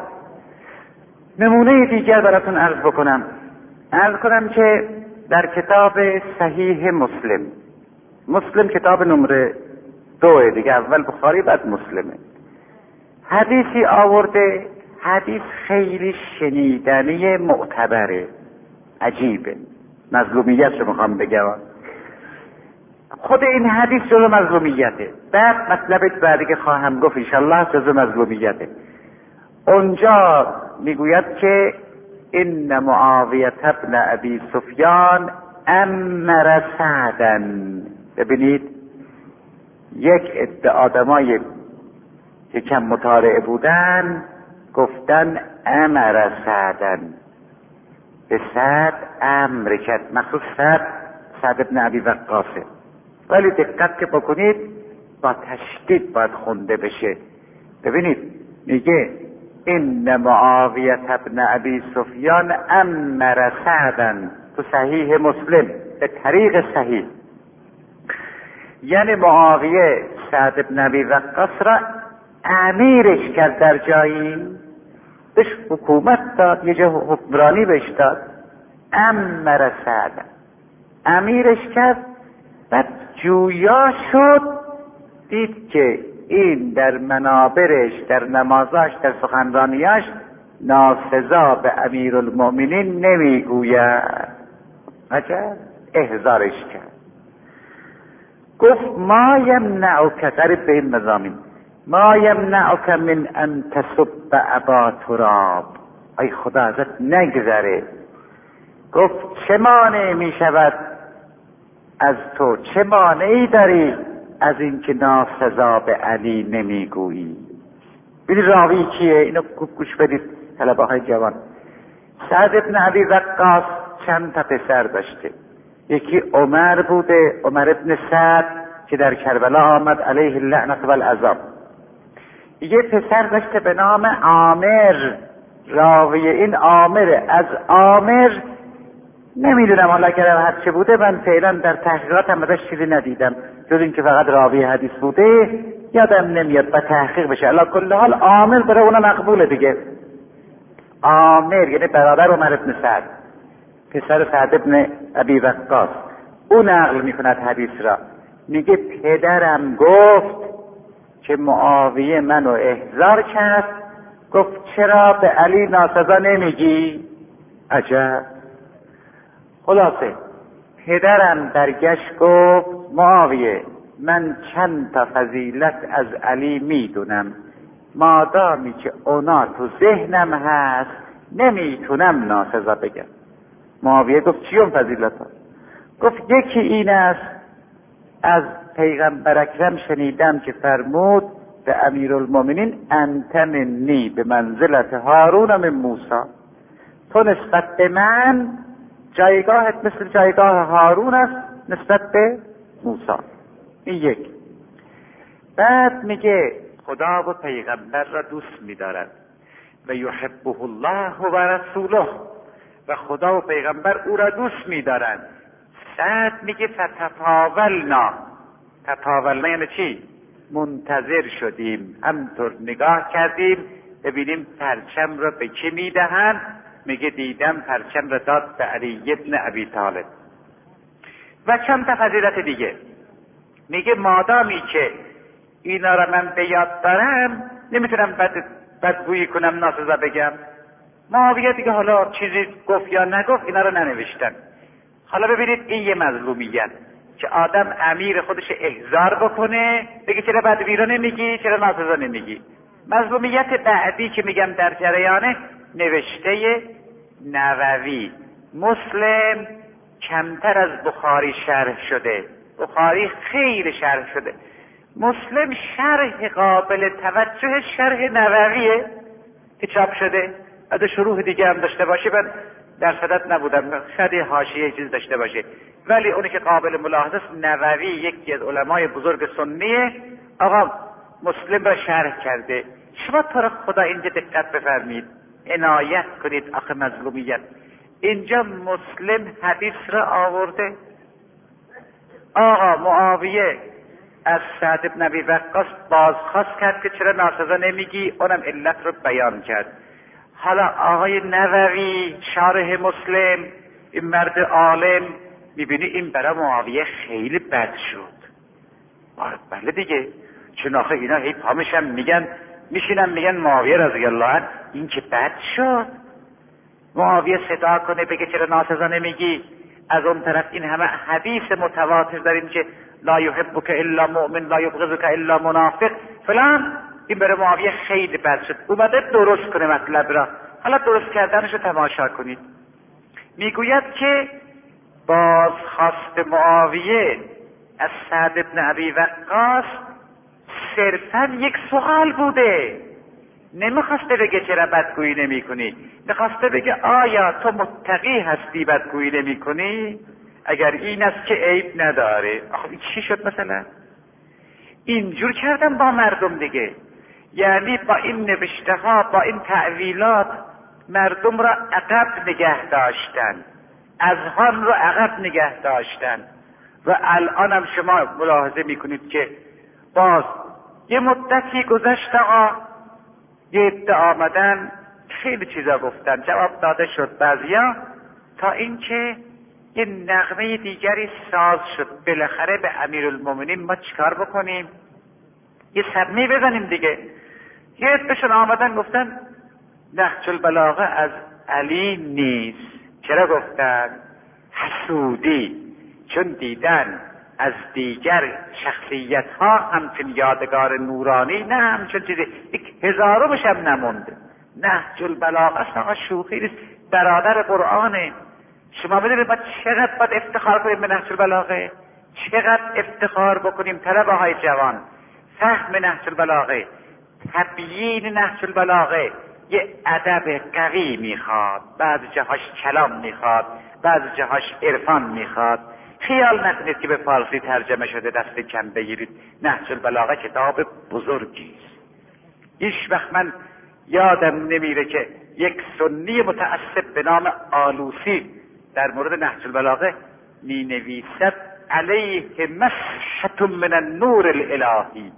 Speaker 1: نمونه دیگر براتون عرض بکنم. عرض کنم که در کتاب صحیح مسلم، مسلم کتاب نمره دوه دیگه، اول بخاری بعد مسلمه، حدیثی آورده. حدیث خیلی شنیدنی، معتبره، عجیبه. مظلومیت رو میخوام بگم. خود این حدیث جزو مظلومیته. بعد مطلب بعدی که خواهم گفت انشالله جزو مظلومیته. اونجا میگوید که ان معاویه ابن ابی سفیان امر سعدا. ببینید یک عده آدمای که کم مطالعه بودن گفتن امر سعدا، به سعد امر کرد، مخصوص سعد سعد ابن ابی وقاصه. ولی دقت که بکنید با تشدید باید خونده بشه. ببینید میگه ان معاویه ابن ابی سفیان امر سعدا، تو صحیح مسلم به طریق صحیح، یعنی معاویه سعد ابن ابی وقاص را امیرش کرد، در جایی بهش حکومت داد، یه جا حکمرانی بهش داد. امر سعدا، امیرش کرد. بعد جویا شد، دید که این در منابرش، در نمازاش، در سخنرانیاش ناسزا به امیرالمؤمنین نمیگوید. عجب، احضارش کرد. گفت ما یمنعک، قریب به این مضامین، ما یمنعک من ان تسب ابا تراب. ای خدا ازت نگذره. گفت چه مانع می شود از تو، چه مانعی داری از اینکه ناسزا به علی نمیگویی؟ ببین راوی کیه؟ اینو گوش بدید طلبه های جوان. سعد ابن ابی وقاص چند تا پسر داشته. یکی عمر بوده، عمر ابن سعد که در کربلا آمد علیه اللعنت والعذاب. یه پسر داشته به نام عامر. راوی این عامر از عامر نمیدونم حالا اگر هر چه بوده، من فعلا در تحقیقاتم ازش چیزی ندیدم جز این که فقط راوی حدیث بوده، یادم نمیاد با تحقیق بشه. علا کل حال عامر برای اونا مقبوله دیگه. عامر یعنی برادر عمر ابن سعد، پسر سعد ابن ابی وقاص. او نقل میکند حدیث را، میگه پدرم گفت که معاویه منو احضار کرد، گفت چرا به علی ناسزا نمیگی؟ عجب. خلاصه پدرم برگشت گفت معاویه من چند تا فضیلت از علی میدونم، مادامی که اونا تو ذهنم هست نمیتونم ناسزا بگم. معاویه گفت چی اون فضیلت ها؟ گفت یکی این است از پیغمبر اکرم شنیدم که فرمود به امیرالمومنین انت منی به منزلت هارون من موسی، تو نسبت به من جایگاهت مثل جایگاه هارون است نسبت به موسی. این یک. بعد میگه خدا و پیغمبر را دوست می‌دارد و یحبه الله و رسوله، و خدا و پیغمبر او را دوست می‌دارند. بعد میگه فتطاولنا، تطاولنا یعنی چی؟ منتظر شدیم، همطور نگاه کردیم ببینیم پرچم را به کی میدهند. میگه دیدم پرچم را داد به علی ابن ابی طالب. و چند تا فضیلت دیگه میگه مادامی که اینا را من به یاد دارم نمیتونم بد بدگویی کنم، ناسزا بگم. معاویه دیگه حالا چیزی گفت یا نگفت اینا را ننوشتن. حالا ببینید این یه مظلومیت که آدم امیر خودش احضار بکنه بگه چرا بدگویی رو نمیگی، چرا ناسزا نمیگی. مظلومیت بعدی که میگم در جریانه نوشته نووی. مسلم کمتر از بخاری شرح شده، بخاری خیلی شرح شده. مسلم شرح قابل توجه شرح نوویه که چاپ شده. از شروح دیگه هم داشته باشه، من در صدت نبودم، شاید حاشیه چیز داشته باشه، ولی اونی که قابل ملاحظه است نووی یکی از علمای بزرگ سنیه. آقا مسلم را شرح کرده. شما تو را خدا اینجا دقت بفرمید، عنایت کنید. آخه مظلومیت اینجا مسلم حدیث را آورده. آقا معاویه از سعد بن ابی وقاص بازخواست کرد که چرا ناسزا نمیگی، اونم علت رو بیان کرد. حالا آقای نووی شارح مسلم، این مرد عالم، میبینی این برای معاویه خیلی بد شد. بله دیگه، چون آخه اینا هی پا میشن میگن میشینن میگن معاویه رضی الله عنه این که بد شد. معاویه صدا کنه بگه چرا ناسزا نمیگی. از اون طرف این همه حدیث متواتر داریم که لا یحبک الا مؤمن لا یبغضک الا منافق فلان. این برای معاویه خیلی بد شد، اومده درست کنه مطلب را. حالا درست کردنش رو تماشا کنید. میگوید که بازخواست معاویه از سعد بن ابی وقاص صرفا یک سوال بوده، نمیخواسته بگه چرا بدگویی نمی کنی، میخواسته بگه آیا تو متقی هستی بدگویی نمی کنی؟ اگر این است که عیب نداره. آخه چی شد مثلا؟ اینجور کردن با مردم دیگه، یعنی با این نوشته ها با این تعویلات مردم را عقب نگه داشتن، اذهان را عقب نگه داشتن. و الان هم شما ملاحظه میکنید که باز یه مدتی گذشت آقا یه عده آمدن خیلی چیزا گفتن، جواب داده شد بعضیا، تا اینکه یه نغمه دیگری ساز شد. بالاخره به امیرالمومنین ما چیکار بکنیم؟ یه صدمه بزنیم دیگه. یه عدهشون آمدن گفتن نهج البلاغه از علی نیست. چرا گفتن؟ حسودی، چون دیدن از دیگر شخصیت ها همچون یادگار نورانی، نه همچون چیزی یک هزارمش هم نمونده. نهج البلاغه اصلا شوخی نیست، برادر قرآنه. شما بدونید ما چقدر باید افتخار کنیم به نهج البلاغه، چقدر افتخار بکنیم طلبه های جوان. فهم نهج البلاغه، تبیین نهج البلاغه یه ادب قوی میخواد، بعضی جاهاش کلام میخواد، بعضی جاهاش عرفان میخواد. خیال نکنید که به فارسی ترجمه شده دست کم بگیرید. نهج البلاغه کتاب بزرگی است. هیچ وقت من یادم نمیره که یک سنی متعصب به نام آلوسی در مورد نهج البلاغه می نویسد علیه مسحة من النور الالهی،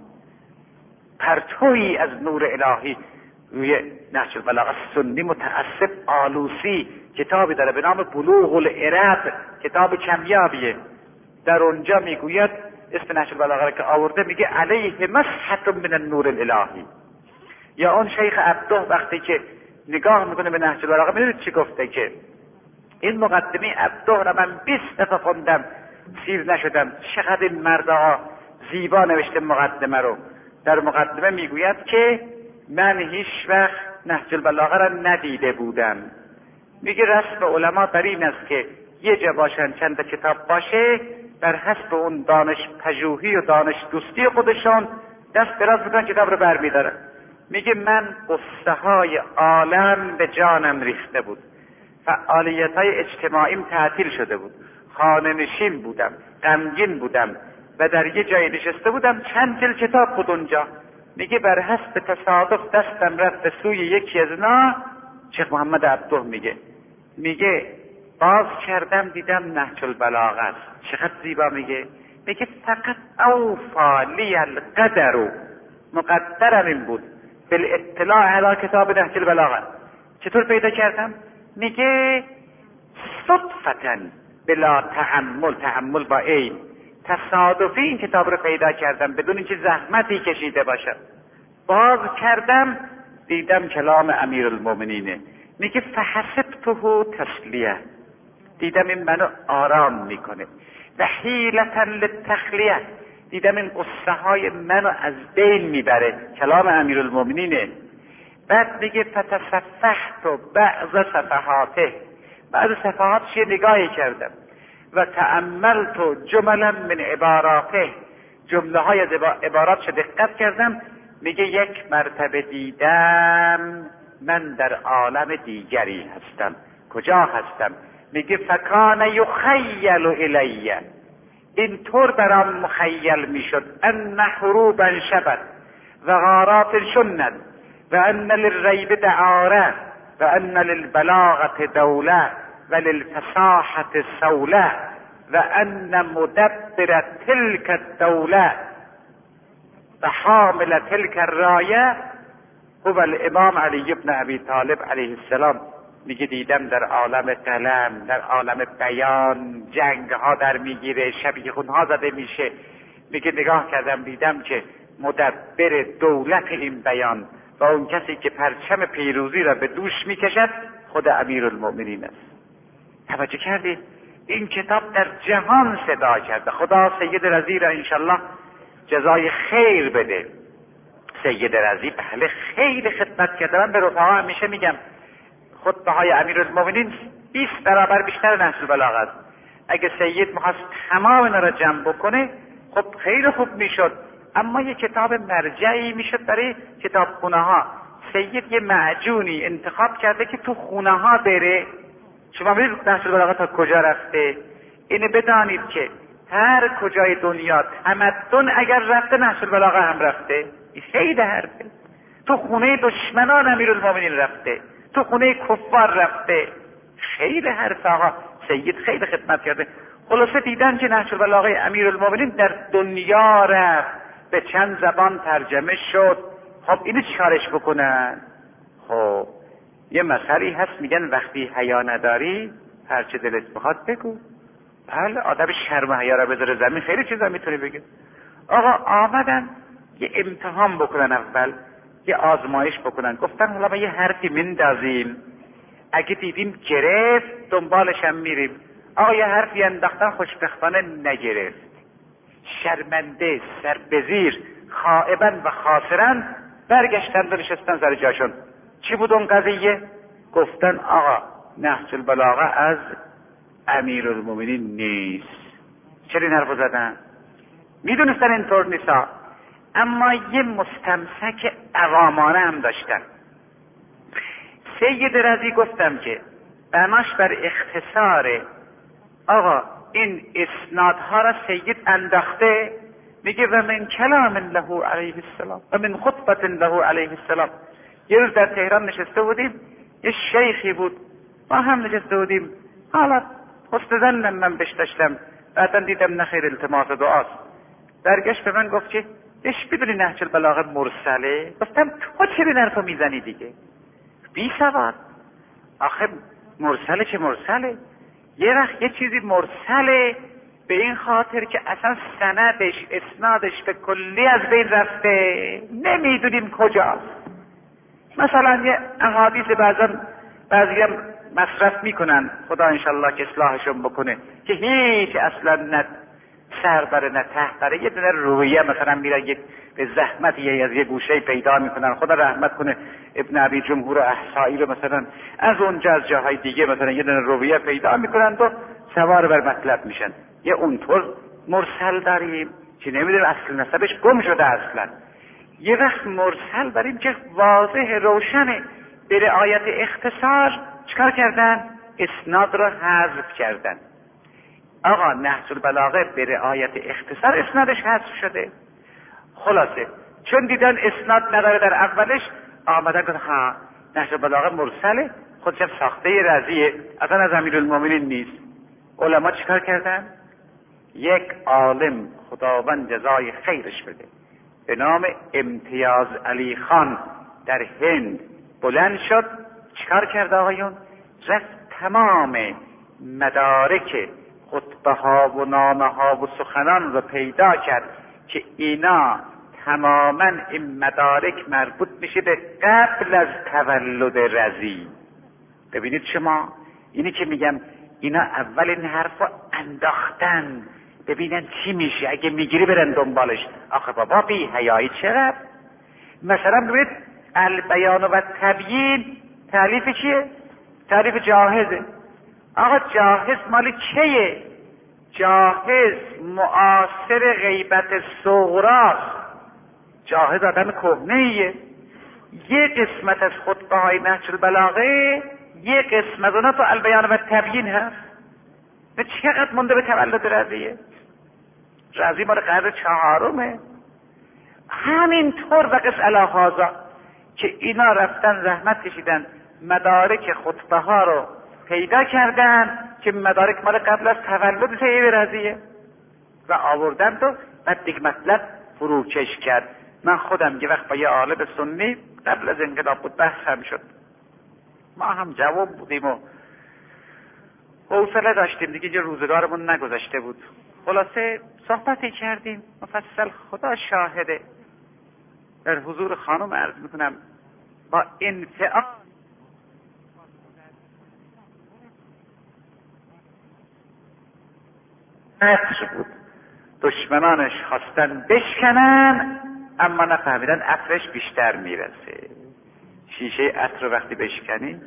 Speaker 1: پرتویی از نور الهی روی نهج البلاغه. سنی متعصب آلوسی کتابی داره به نام بلوغ العرب، کتاب کمیابیه. در اونجا میگوید اسم نهج البلاغه که آورده میگه علیه مسحة من النور الالهی. یا اون شیخ عبده وقتی که نگاه میکنه به نهج البلاغه میدونید چی گفته؟ که این مقدمه عبده را من بیست دفعه خوندم سیر نشدم. چقدر این مردها زیبا نوشته مقدمه رو. در مقدمه میگوید که من هیچ وقت نهج البلاغه را ندیده بودم. میگه رسم علما بر این است که یه جا باشن چند کتاب باشه بر حسب اون دانش پژوهی و دانش دوستی خودشون دست دراز میکنن کتاب رو برمیدارن. میگه من قصه های عالم به جانم ریخته بود، فعالیت های اجتماعیم تعطیل شده بود، خانه نشین بودم، غمگین بودم و در یه جای نشسته بودم، چند جلد کتاب بود اونجا. میگه بر حسب تصادف دستم رفت به سوی یکی از اینا. شیخ محمد عبده میگه میگه باز کردم دیدم نهج البلاغه است. چقدر زیبا میگه میگه فقط اوفا لی القدر، مقدرم این بود بالاطلاع علی کتاب نهج البلاغه. چطور پیدا کردم؟ میگه صدفتا بلا تأمل، تأمل با عین، تصادفی این کتاب رو پیدا کردم بدون اینکه زحمتی کشیده باشم. باز کردم دیدم کلام امیرالمومنینه. میگه فحسبته تسلیه، دیدم این منو آرام میکنه. و حیلتا للتخلیه، دیدم این قصه های منو از بین میبره، کلام امیرالمومنینه. بعد میگه فتصفحت بعض صفحاته، بعض صفحاتش یه نگاهی کردم. و تأملت جملا من عباراته، جمله های از عباراتش دقت کردم. میگه یک مرتبه دیدم من در عالم دیگری هستم. کجا هستم؟ میگه فکان یخیل الیه، اینطور برام مخیل میشد ان حروبا شبت و غارات شنت و ان للریب دعاره و ان للبلاغه دوله و للفصاحه سوله و ان مدبر تلك الدوله و حامل تلك الرايه هو الامام علی ابن ابی طالب علیه السلام. میگه دیدم در عالم قلم، در عالم بیان جنگ ها در میگیره، شبیخون ها زده میشه. میگه نگاه کردم دیدم که مدبر دولت این بیان و اون کسی که پرچم پیروزی را به دوش میکشد خود امیرالمومنین است. توجه کردید؟ این کتاب در جهان صدا کرده. خدا سید رضی را انشالله جزای خیر بده. سید رضی بله خیلی خدمت کرده. من به رفقا همیشه میگم خطبه های امیرالمومنین بیست برابر بیشتر نهج البلاغه است. اگه سید میخواست تمام اینا را جمع بکنه خب خیلی خوب میشد، اما یه کتاب مرجعی میشد برای کتاب خونه ها. سید یه معجونی انتخاب کرده که تو خونه ها بره. شما ببینید نهج البلاغه تا کجا رفته. اینو بدانید که هر کجای دنیا تمدن اگر رفته نهج البلاغه هم رفته. این خیلی حرفه. تو خونه دشمنان امیرالمومنین رفته، تو خونه کفار رفته. خیلی حرف آقا. سید خیلی خدمت کرده. خلاصه دیدن که نهج البلاغه امیرالمومنین در دنیا رفت، به چند زبان ترجمه شد. خب اینو چیکارش بکنن؟ خب یه مسئله هست میگن وقتی حیا نداری هر چه دلت بخواد بگو. بله آدم شرم و حیا را بذاره زمین خیلی چیزا میتونه بگه. آقا آمدن یه امتحان بکنن، اول یه آزمایش بکنن. گفتن حالا ما یه حرفی مندازیم، اگه دیدیم گرفت دنبالش هم میریم. آقا یه حرفی انداختن خوشبختانه نگرفت، شرمنده، سربزیر، خائبا و خاسرا برگشتن و نشستن سر جاشون. چی بود اون قضیه؟ گفتن آقا نهج البلاغه از امیرالمومنین نیست. چرا این حرفو زدن؟ میدونستن اینطور نیستا، اما یه مستمسک عوامانه هم داشتن. سید رضی گفتم که بناش بر اختصار آقا این اسنادها را سید انداخته. میگه و من کلام له علیه السلام و من خطبت له علیه السلام. یه روز در تهران نشسته بودیم، یه شیخی بود، ما هم نشسته بودیم. حالا حسن ظنم من بهش داشتم، بعدا دیدم نخیر التماس دعاست. برگشت به من گفت که اش بدونی نهج البلاغه مرسله؟ گفتم تو چه این حرفو میزنی دیگه؟ بی سواد. آخه مرسله چه مرسله؟ یه وقت یه چیزی مرسله به این خاطر که اصلا سندش اسنادش به کلی از بین رفته، نمیدونیم کجاست. مثلا یه احادیث بعضا بعضی هم مصرف میکنن، خدا انشالله که اصلاحشون بکنه، که هیچ اصلا نه سر بره نه ته بره، یه دونه رویه مثلا میرن یه به زحمت یه از یه گوشه پیدا میکنن. خدا رحمت کنه ابن ابی جمهور احصایی رو مثلا از اونجا از جاهای دیگه مثلا یه دونه رویه پیدا میکنن و سوار بر مطلب میشن. یه اونطور مرسل داریم که نمیدونیم اصل نسبش گم شده اصلا. یه وقت مرسل داریم که واضح روشنه. به رعایت اختصار چکار کردن؟ اسناد رو حذف کردن. آقا نهج البلاغه به رعایت اختصار اسنادش حذف شده. خلاصه چون دیدن اسناد نداره در اولش، آمدن گفتن ها نهج البلاغه مرسله، خودش هم ساخته رضیه، اصلا از امیرالمومنین نیست. علما چیکار کردن؟ یک عالم خداوند جزای خیرش بده به نام امتیاز علی خان در هند بلند شد. چیکار کرد آقایون؟ رفت تمام مدارک خطبه ها و نامه ها و سخنان رو پیدا کرد که اینا تماما این مدارک مربوط میشه به قبل از تولد رضی. ببینید شما، اینی که میگم اینا اول این حرف رو انداختن ببینن چی میشه، اگه میگیری برن دنبالش. آخه بابا بی حیایی چرا؟ مثلا ببینید البیان و تبیین تعریف چیه؟ تعریف جاهزه. آقا جاهز مال کیه؟ جاهز معاصر غیبت صغراست. جاهز آدم کهنه‌ایه. یه قسمت از خطبه های نهج البلاغه، یه قسمت از اونها تو البیان و تبیین هست. و چقدر مونده به تولد رضیه؟ رضی مال قرن چهارمه. همینطور و قص الاهازا که اینا رفتن زحمت کشیدن مدارک خطبه ها رو پیدا کردن که مدارک مال قبل از تولد طیب رضیه و آوردن تو بعد دیگه مطلب فروکش کرد. من خودم یه وقت با یه عالم سنی قبل از انقلاب بود بحث هم شد، ما هم جواب بودیم و حوصله داشتیم دیگه، یه روزگارمون نگذشته بود. خلاصه صحبتی کردیم مفصل، خدا شاهده در حضور خانم عرض میکنم با انفعال عطر بود. دشمنانش خواستن بشکنن اما نفهمیدن عطرش بیشتر میرسه. شیشه عطر رو وقتی بشکنی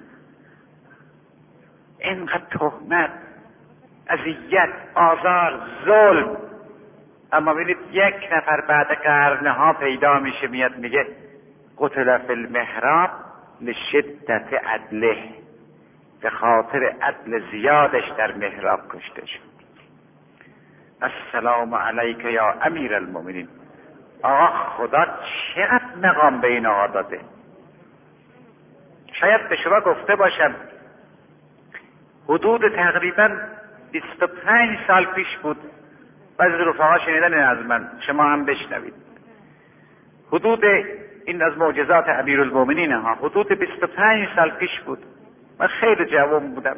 Speaker 1: اینقدر تهمت، اذیت، آزار، ظلم. اما ببینید یک نفر بعد قرنها پیدا میشه میاد میگه قتل فی المحراب لشدت عدله، به خاطر عدل زیادش در محراب کشته شد. السلام علیک یا امیر المؤمنین. آقا خدا چقدر مقام به این آقا داده. شاید به شما گفته باشم حدود تقریبا بیست و پنج سال پیش بود، بعضی رفقا شنیدن از من، شما هم بشنوید. حدود این از معجزات امیرالمومنین ها، حدود بیست و پنج سال پیش بود. من خیلی جوان بودم.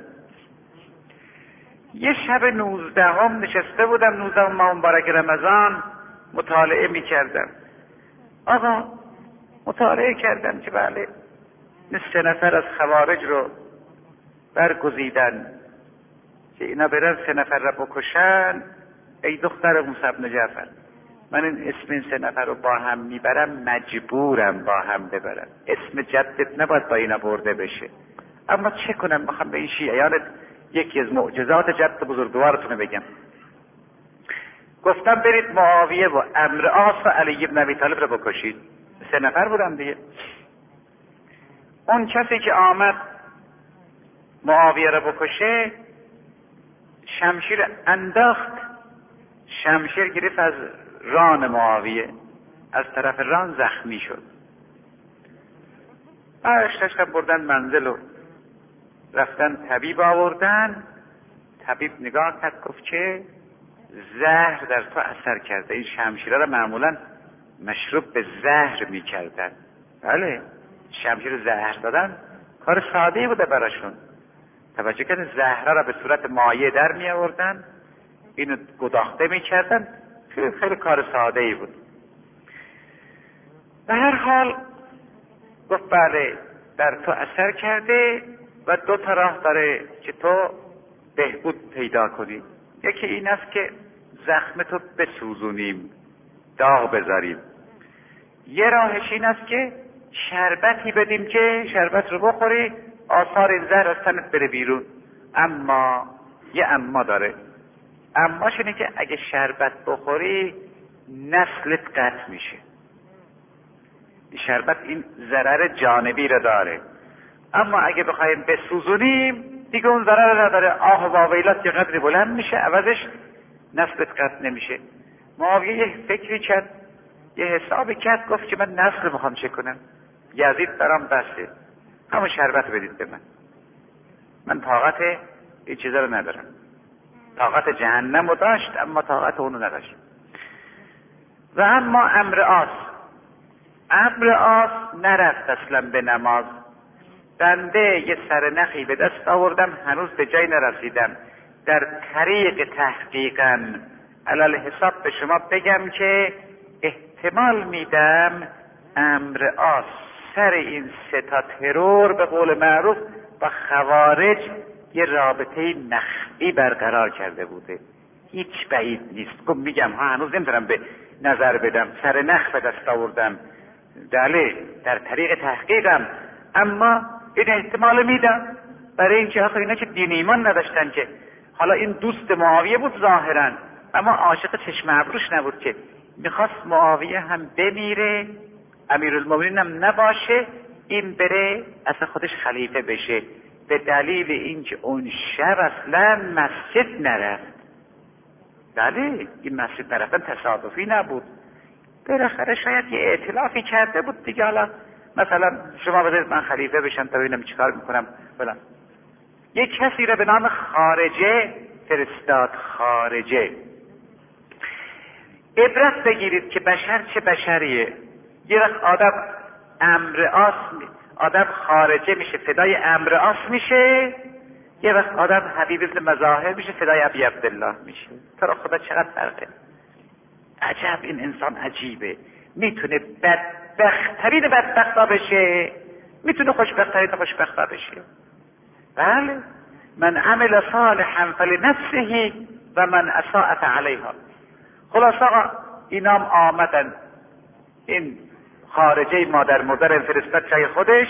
Speaker 1: یه شب نوزدهم نشسته بودم، نوزدهم ماه مبارک رمضان، مطالعه می کردم. آقا مطالعه کردم که بله نصف نفر از خوارج رو برگزیدن که اینا برن سه نفر رو بکشن. ای دختر موسی بن جعفر، من این اسم این سه نفر رو با هم میبرم، مجبورم با هم ببرم. اسم جدت نباید با اینا برده بشه، اما چه کنم بخوام به این شیعیانت یکی از معجزات جد بزرگوارتون بگم. گفتم برید معاویه و عمرو عاص و علی بن ابی طالب رو بکشید. سه نفر بودن دیگه. اون کسی که آمد معاویه رو بکشه شمشیر انداخت، شمشیر گرفت از ران معاویه، از طرف ران زخمی شد. بعدش داشتن بردن منزل و رفتن طبیب آوردن. طبیب نگاه کرد گفت که زهر در تو اثر کرده. این شمشیره را معمولا مشروب به زهر میکردن. بله، شمشیر زهر دادن کار ساده‌ای بوده براشون. توجه کردن زهره را به صورت مایع در می آوردن، اینو گداخته میکردن، خیلی خیلی کار ساده‌ای بود. به هر حال گفت بله در تو اثر کرده و دو تا راه داره که تو بهبود پیدا کنی. یکی این است که زخم تو بسوزونیم، داغ بذاریم. یه راهش این است که شربتی بدیم که شربت رو بخوری آثار این زهر از تنت بره بیرون. اما یه اما داره. اما اینه که اگه شربت بخوری نسلت قطع میشه. شربت این ضرر جانبی رو داره، اما اگه بخوایم بسوزونیم دیگه اون ضرر رو نداره. آه و واویلات یه قدری بلند میشه، عوضش نسلت قطع نمیشه. معاویه یه فکری کرد، یه حسابی کرد، گفت که من نسل میخوام چه کنم، یزید برام بسته، همون شربت بدید به من، من طاقت این چیزا رو ندارم. طاقت جهنم رو داشت اما طاقت اونو نداشت. و اما امر آس امر آس نرفت اصلا به نماز. بنده یه سرنخی به دست آوردم، هنوز به جای نرسیدم. در طریق تحقیقا علل حساب به شما بگم که احتمال میدم امر آس سر این سه تا ترور به قول معروف با خوارج یه رابطه مخفی برقرار کرده بوده. هیچ بعید نیست. گم میگم ها هنوز نمیتونم به نظر بدم، سر نخ به دست آوردم، بله در طریق تحقیقم، اما این احتمال میدم برای اینکه آخه اینا که دین ایمان نداشتن که. حالا این دوست معاویه بود ظاهرا، اما عاشق چشم ابروش نبود که. میخواست معاویه هم بمیره، امیرالمومنین هم نباشه، این بره اصلا خودش خلیفه بشه. به دلیل اینکه اون شب اصلا مسجد نرفت. بله این مسجد نرفتن تصادفی نبود، بالاخره شاید یه ائتلافی کرده بود دیگه. حالا مثلا شما بذارید من خلیفه بشم تا ببینم چیکار میکنم بلا. یک کسی را به نام خارجه فرستاد. خارجه عبرت بگیرید که بشر چه بشریه. یه وقت آدم امر آس آدم خارجه میشه فدای امر آس میشه، یه وقت آدم حبیب ابن مظاهر میشه فدای ابی عبدالله میشه. تو را خدا چقدر فرقه. عجب این انسان عجیبه، میتونه بدبختترین بدبختا بشه، میتونه خوشبختترین خوشبختا بشه. بله من عمل صالحا فلنفسه و من اساء فعلیها. خلاص آقا اینام آمدن، این خارجه مادر مادر فرستاد جای خودش.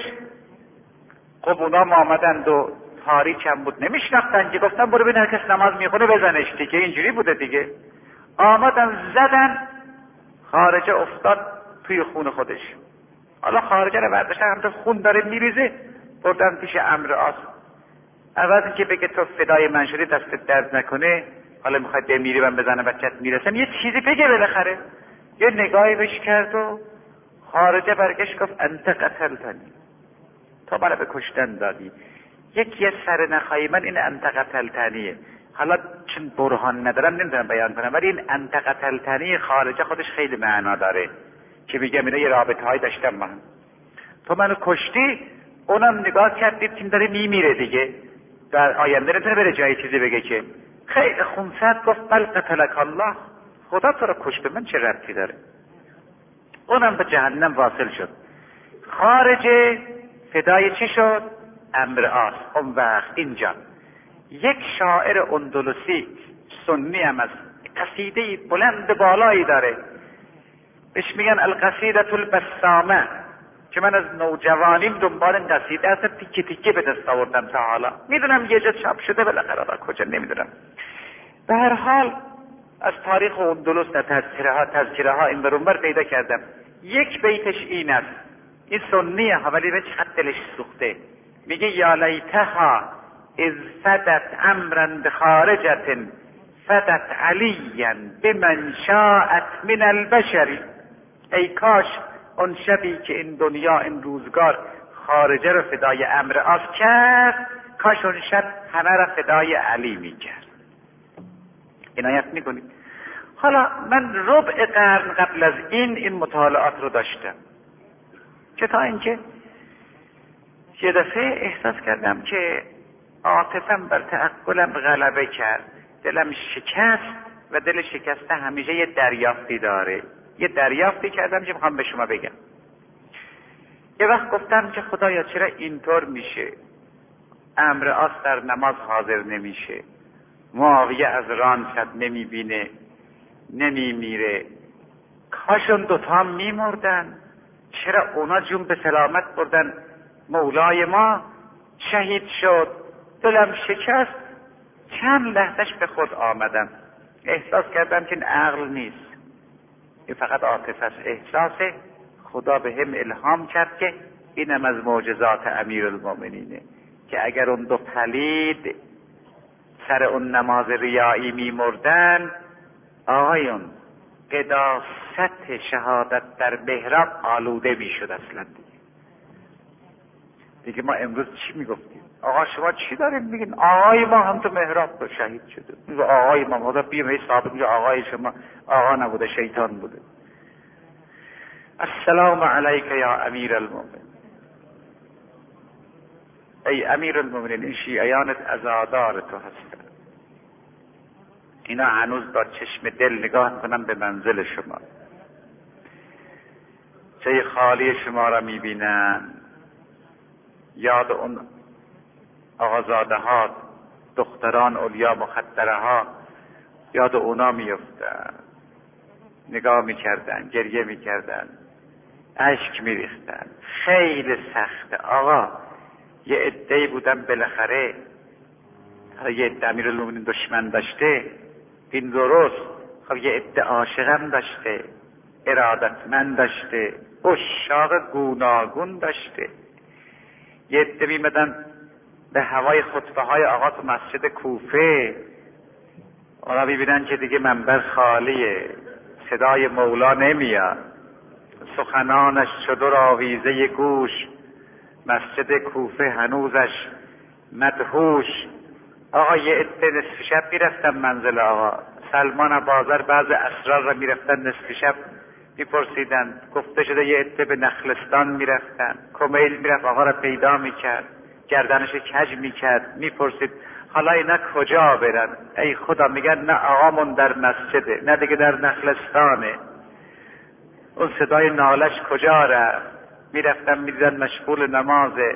Speaker 1: خب اونام آمدند و تاریک هم بود نمیشناختن که، گفتن برو ببین هر کس نماز میخونه بزنش دیگه. اینجوری بوده دیگه. آمدن زدن، خارجه افتاد توی خون خودش. حالا خارجه رو برداشتن، همونطور خون داره میریزه، بردن پیش امر آس. عوض اینکه بگه تو فدای من شدی دستت درد نکنه، حالا میخواد بمیری من بزنه بچت میرسم، یه چیزی بگه بالاخره. یه نگاهی بهش کرد و خارجه برگشت گفت انت قتلتنی، تو منو به کشتن دادی. یکی سر نخواهی من این انت قتلتنیه. حالا چون برهان ندارم نمیتونم بیان کنم، ولی این انت قتلتنی خارجه خودش خیلی معنا داره که میگم اینا یه رابطه های داشتم من. تو منو کشتی، اونم نگاه کرد دید تیم داره میمیره دیگه، در آینده نمیتونه بره جایی چیزی بگه که. خیلی خونسرد گفت بل قتلک الله، خدا تو رو کشت، به من چه ربطی داره. اونم به جهنم واصل شد. خارجه فدای چی شد؟ امر آس. اون وقت اینجا یک شاعر اندلسی سنی هم از قصیده بلند بالایی داره، بهش میگن القصیدة البسامه، که من از نوجوانیم دنبال این قصیده اصلا تیکه تیکه به دست آوردم تا حالا. میدونم یه جا چاپ شده بالاخره با کجا نمیدونم. به هر حال از تاریخ اندلس در تذکره ها تذکره ها این برونبر پیدا کردم. یک بیتش این است، این سنیه ها ولی به چقدر دلش سوخته. میگه یا لیتها اذ فدت امرا بخارجة فدت علیا بمن شاءت من البشر. ای کاش اون شبی که این دنیا این روزگار خارجه رو فدای امر آس کرد، کاش اون شب همه را فدای علی میکرد. عنایت میکنید. حالا من ربع قرن قبل از این این مطالعات رو داشتم، که تا اینکه یه دفعه احساس کردم که عاطفم بر تعقلم غلبه کرد، دلم شکست و دل شکسته همیشه یه دریافتی داره. یه دریافتی کردم که میخوام به شما بگم. یه وقت گفتم که خدایا چرا اینطور میشه؟ امر آس در نماز حاضر نمیشه، معاویه از ران شد نمیبینه، نمیمیره. کاش اون دوتا میمردن، چرا اونا جون به سلامت بردن، مولای ما شهید شد. دلم شکست. چند لحظهش به خود آمدم. احساس کردم که این عقل نیست، این فقط عاطفه است، احساسه. خدا به هم الهام کرد که اینم از معجزات امیرالمومنینه که اگر اون دو پلید سر اون نماز ریایی میمردن، آقایون قداست شهادت در محراب آلوده میشد اصلا دیگه. دیگه ما امروز چی میگفتیم؟ آقا شما چی داریم میگین؟ آقای ما هم تو محراب شهید شده. میگه آقای ما خدا بیم ای ثابت میگه آقای شما آقا نبوده، شیطان بوده. السلام علیک یا امیر المؤمنین. ای امیر المؤمنین، این شیعیانت عزادار تو هستن، اینا هنوز با چشم دل نگاه میکنن به منزل شما، چه خالی شما را میبینن، یاد اون آقازاده ها، دختران اولیا مخدره ها، یاد اونا میفتن، نگاه میکردن، گریه میکردن، اشک میریختن. خیلی سخته آقا. یه عده‌ای بودن بالاخره، یه عده امیرالمومنین دشمن داشته، این درست. خب یه عده عاشقم داشته، ارادتمند داشته، عشاق گوناگون داشته. یه عده میمدن به هوای خطبه های آقا تو مسجد کوفه، اونا میبینن که دیگه منبر خالیه، صدای مولا نمیاد، سخنانش چدر آویزه گوش، مسجد کوفه هنوزش مدهوش. آقا یه عده نصف شب میرفتن منزل آقا، سلمان بازار بعض اسرار را میرفتن نصف شب میپرسیدن. گفته شده یه عده به نخلستان میرفتن، کمیل میرفت آقا را پیدا میکرد، گردنش کج میکرد، میپرسید حالا اینا کجا برن؟ ای خدا، میگن نه آقامون در مسجده، نه دیگه در نخلستانه. اون صدای نالش کجا رفت؟ میرفتن میدیدن مشغول نمازه.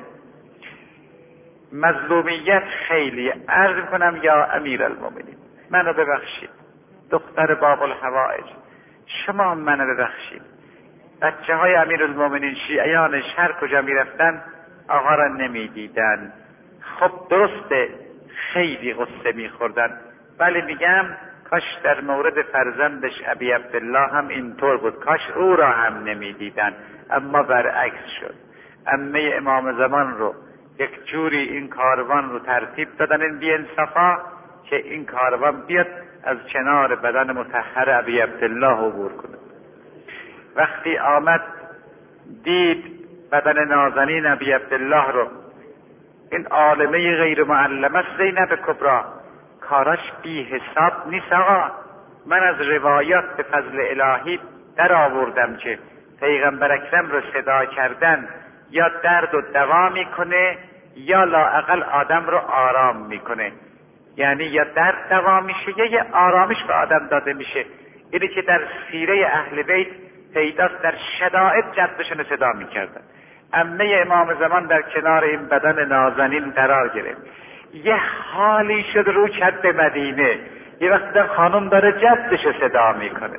Speaker 1: مظلومیت خیلی. عرض میکنم یا امیرالمومنین، منو ببخشید، دختر باب الحوائج، شما منو ببخشید. بچه های امیرالمومنین شیعیانش هر کجا میرفتن آقا را نمیدیدن. خب درسته خیلی غصه میخوردن، ولی میگم کاش در مورد فرزندش ابی عبدالله هم اینطور بود، کاش او را هم نمیدیدن. اما برعکس شد. عمه امام زمان رو یک جوری این کاروان رو ترتیب دادن این بی‌انصافا که این کاروان بیاد از کنار بدن مطهر ابی عبدالله عبور کنه. وقتی آمد دید بدن نازنین ابی عبدالله رو، این عالمه غیر معلمه زینب کبری، کاراش بی حساب نیست آقا. من از روایات به فضل الهی در آوردم که پیغمبر اکرم رو صدا کردن یا درد و دوا میکنه یا لااقل آدم رو آرام میکنه. یعنی یا درد دوا میشه یا یه آرامش به آدم داده میشه. اینی که در سیره اهل بیت پیداست، در شدائد جدشون صدا میکردن. عمه امام زمان در کنار این بدن نازنین قرار گرفت، یه حالی شد رو کرد به مدینه. یه وقت در خانم داره جدش صدا میکنه.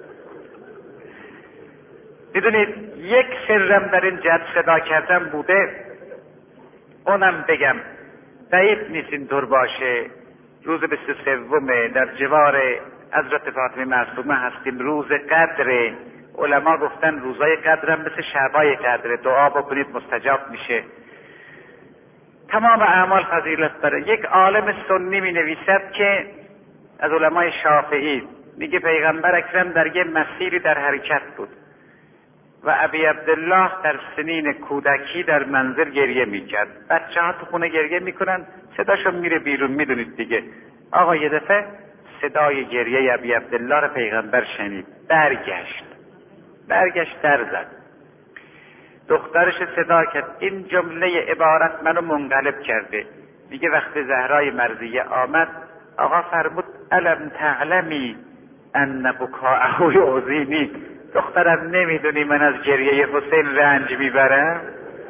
Speaker 1: میدونید یک سرم در این جد صدا کردن بوده، اونم بگم بعید نیست اینطور باشه. روز بیست و سوم در جوار حضرت فاطمه معصومه هستیم، روز قدره. علما گفتن روزای قدر هم مثل شبای قدره، دعا بکنید مستجاب میشه. تمام اعمال فضیلت داره. یک عالم سنی می نویسد که از علمای شافعی، میگه پیغمبر اکرم در یه مسیری در حرکت بود و ابی عبدالله در سنین کودکی در منزل گریه میکرد. بچه ها تو خونه گریه میکنن، صداشون میره بیرون. میدونید دیگه آقا یه دفعه صدای گریه ابی عبدالله رو پیغمبر شنید، برگشت برگشت در زد، دخترش صدا کرد. این جمله عبارت منو منقلب کرده. دیگه وقت زهرای مرضیه آمد، آقا فرمود الم تعلمی ان بکاءه یؤذینی، دخترم نمیدونی من از گریه حسین رنج میبرم؟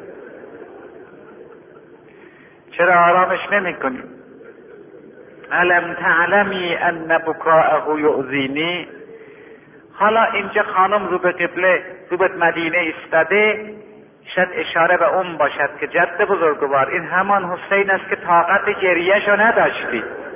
Speaker 1: چرا آرامش نمی کنی؟ الم تعلمی ان بکاءه یؤذینی. حالا اینجا خانم رو به قبله، رو به مدینه ایستاده، شاید اشاره به اون باشد که جد بزرگوار این همان حسین است که طاقت گریهشو نداشتی.